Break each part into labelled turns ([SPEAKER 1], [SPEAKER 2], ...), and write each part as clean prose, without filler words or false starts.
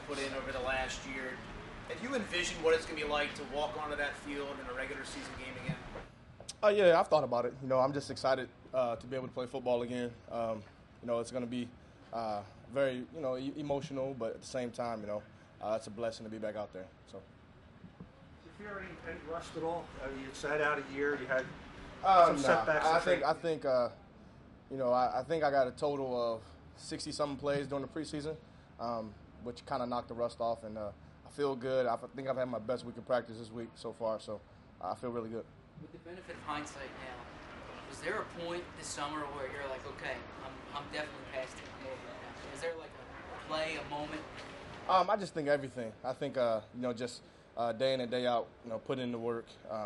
[SPEAKER 1] put in over the last year. Have you envisioned what it's going to be like to walk onto that field in a regular season game again?
[SPEAKER 2] Yeah, I've thought about it. I'm just excited to be able to play football again. It's going to be very, emotional, but at the same time, it's a blessing to be back out there. So.
[SPEAKER 3] Did you fear any rust at all? You sat out a year. You had some
[SPEAKER 2] nah.
[SPEAKER 3] setbacks.
[SPEAKER 2] I think I got a total of 60-something plays during the preseason, which kind of knocked the rust off, and I feel good. I think I've had my best week of practice this week so far, so I feel really good.
[SPEAKER 4] With the benefit of hindsight now, was there a point this summer where you're like, okay, I'm definitely past it, I'm over that now? Is there like a play, a moment?
[SPEAKER 2] I just think everything. I think just day in and day out, putting in the work.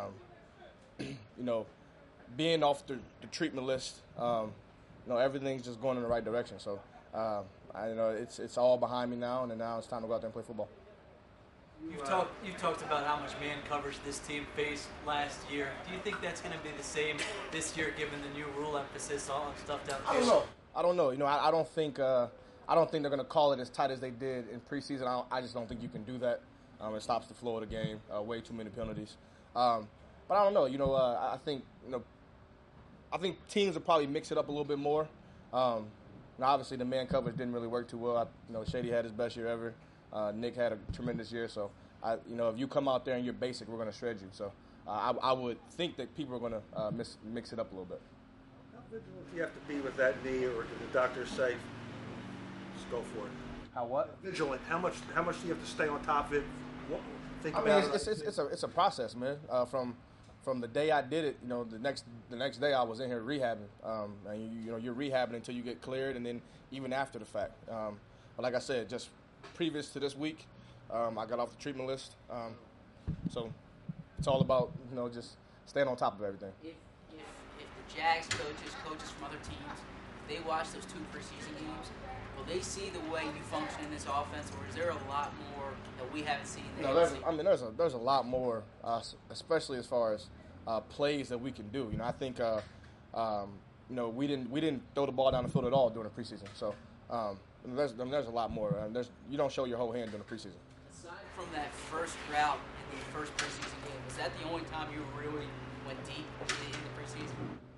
[SPEAKER 2] Being off the treatment list. Everything's just going in the right direction. So it's all behind me now, and now it's time to go out there and play football.
[SPEAKER 5] You've talked about how much man coverage this team faced last year. Do you think that's going to be the same this year, given the new rule emphasis on stuff down there?
[SPEAKER 2] I don't know. I don't think they're going to call it as tight as they did in preseason. I just don't think you can do that. It stops the flow of the game. Way too many penalties. But I don't know. I think teams will probably mix it up a little bit more. Obviously the man coverage didn't really work too well. Shady had his best year ever. Nick had a tremendous year, so if you come out there and you're basic, we're going to shred you. So I would think that people are going to mix it up a little bit.
[SPEAKER 3] How vigilant do you have to be with that knee, or do the doctors say, just go for it?
[SPEAKER 2] How what?
[SPEAKER 3] Vigilant. How much do you have to stay on top of it?
[SPEAKER 2] It's a process, man. From the day I did it, the next day I was in here rehabbing, and you're rehabbing until you get cleared, and then even after the fact. But like I said, just previous to this week, I got off the treatment list. So it's all about just staying on top of everything.
[SPEAKER 4] If the Jags coaches from other teams, if they watch those 2 preseason games, will they see the way you function in this offense, or is there a lot more that we haven't seen?
[SPEAKER 2] There's a lot more, especially as far as plays that we can do. I think we didn't throw the ball down the field at all during the preseason. So there's a lot more. You don't show your whole hand during the preseason.
[SPEAKER 4] Aside from that first route in the first preseason game, was that the only time you really went deep in the preseason?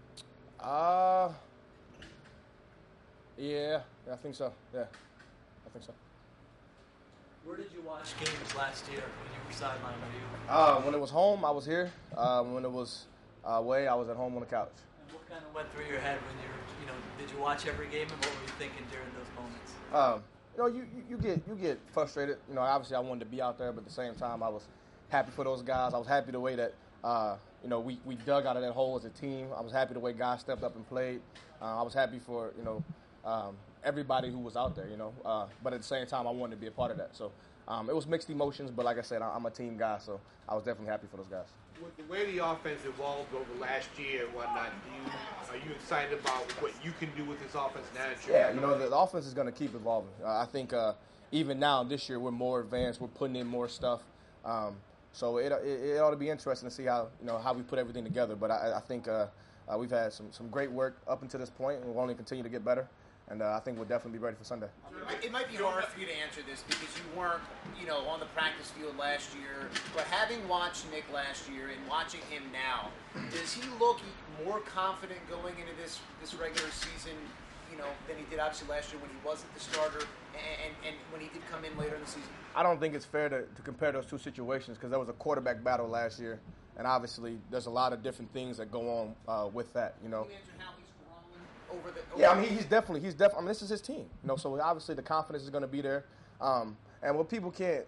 [SPEAKER 2] Yeah, I think so. Yeah, I think so.
[SPEAKER 5] Where did you watch games last year when you were sidelined?
[SPEAKER 2] When it was home, I was here. When it was away, I was at home on the couch.
[SPEAKER 5] And what kind of went through your head when did you watch every game, and what were you thinking during those
[SPEAKER 2] moments? You get frustrated. Obviously I wanted to be out there, but at the same time I was happy for those guys. I was happy the way that we dug out of that hole as a team. I was happy the way guys stepped up and played. I was happy for everybody who was out there. But at the same time I wanted to be a part of that. So it was mixed emotions, but like I said, I'm a team guy, so I was definitely happy for those guys.
[SPEAKER 6] With the way the offense evolved over last year and whatnot, are you excited about what you can do with this offense now that you're
[SPEAKER 2] the offense is going to keep evolving. I think even now this year we're more advanced. We're putting in more stuff. So it ought to be interesting to see how we put everything together. But I think we've had some great work up until this point, and we'll only continue to get better. And I think we'll definitely be ready for Sunday.
[SPEAKER 1] It might be hard for you to answer this because you weren't, on the practice field last year. But having watched Nick last year and watching him now, does he look more confident going into this regular season, than he did obviously last year when he wasn't the starter and when he did come in later in the season?
[SPEAKER 2] I don't think it's fair to compare those two situations because there was a quarterback battle last year, and obviously there's a lot of different things that go on with that.
[SPEAKER 1] Can you answer how he's
[SPEAKER 2] he's definitely. This is his team, So obviously the confidence is going to be there, and what people can't,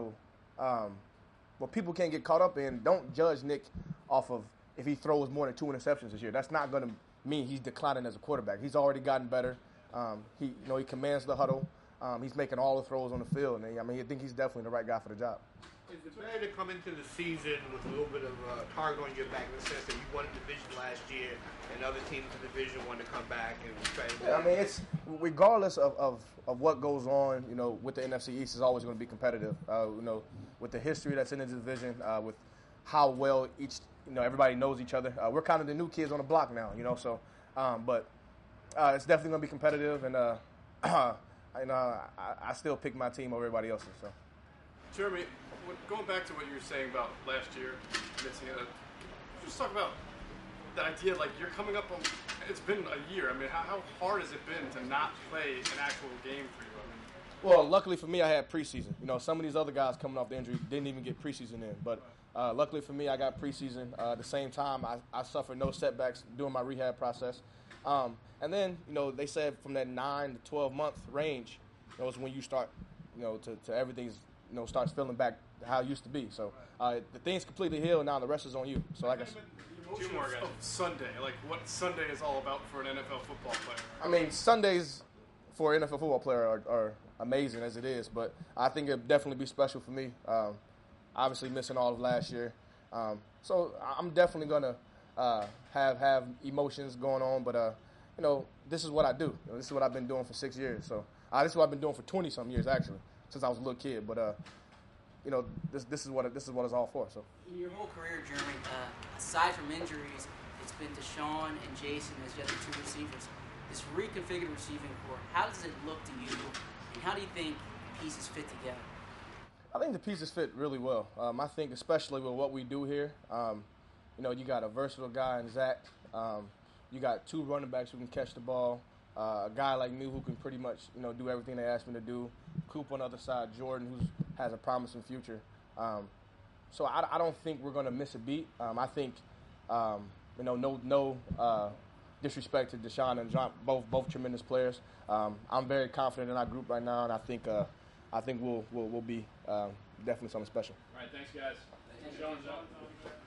[SPEAKER 2] what people can't get caught up in. Don't judge Nick off of if he throws more than 2 interceptions this year. That's not going to mean he's declining as a quarterback. He's already gotten better. He commands the huddle. He's making all the throws on the field, and I think he's definitely the right guy for the job.
[SPEAKER 6] Is it better to come into the season with a little bit of a target on your back in the sense that you won a division last year and other teams in the division want to come back and try to win?
[SPEAKER 2] It's regardless of what goes on, with the NFC East is always going to be competitive. With the history that's in the division, with how well everybody knows each other. We're kind of the new kids on the block now, so but it's definitely going to be competitive, and I still pick my team over everybody else's. So.
[SPEAKER 7] Jeremy, going back to what you were saying about last year, missing it, just talk about the idea, like, you're coming up on, it's been a year. I mean, how hard has it been to not play an actual game for you? I mean,
[SPEAKER 2] well, luckily for me, I had preseason. Some of these other guys coming off the injury didn't even get preseason in. But luckily for me, I got preseason. At the same time, I suffered no setbacks during my rehab process. And then, they said from that 9 to 12-month range, is when you start, to everything's, starts feeling back how it used to be. So the thing's completely healed now. The rest is on you. So like I said.
[SPEAKER 7] Two more guys. Sunday, like what Sunday is all about for an NFL football player.
[SPEAKER 2] I mean, Sundays for an NFL football player are amazing as it is, but I think it'd definitely be special for me. Obviously missing all of last year. So I'm definitely going to have emotions going on, but, this is what I do. This is what I've been doing for 6 years. So this is what I've been doing for 20-something years, actually, since I was a little kid. But, this is what it's all for. So.
[SPEAKER 4] In your whole career, Jeremy, aside from injuries, it's been Deshaun and Jason as the other two receivers. This reconfigured receiving core, how does it look to you, and how do you think pieces fit together?
[SPEAKER 2] I think the pieces fit really well. I think especially with what we do here, you got a versatile guy in Zach. You got two running backs who can catch the ball. A guy like me who can pretty much, do everything they ask me to do. Coop on the other side, Jordan, who has a promising future. So I don't think we're going to miss a beat. I think, no disrespect to Deshaun and John, both tremendous players. I'm very confident in our group right now, and I think we'll be definitely something special.
[SPEAKER 7] All right, thanks, guys. Thanks, John.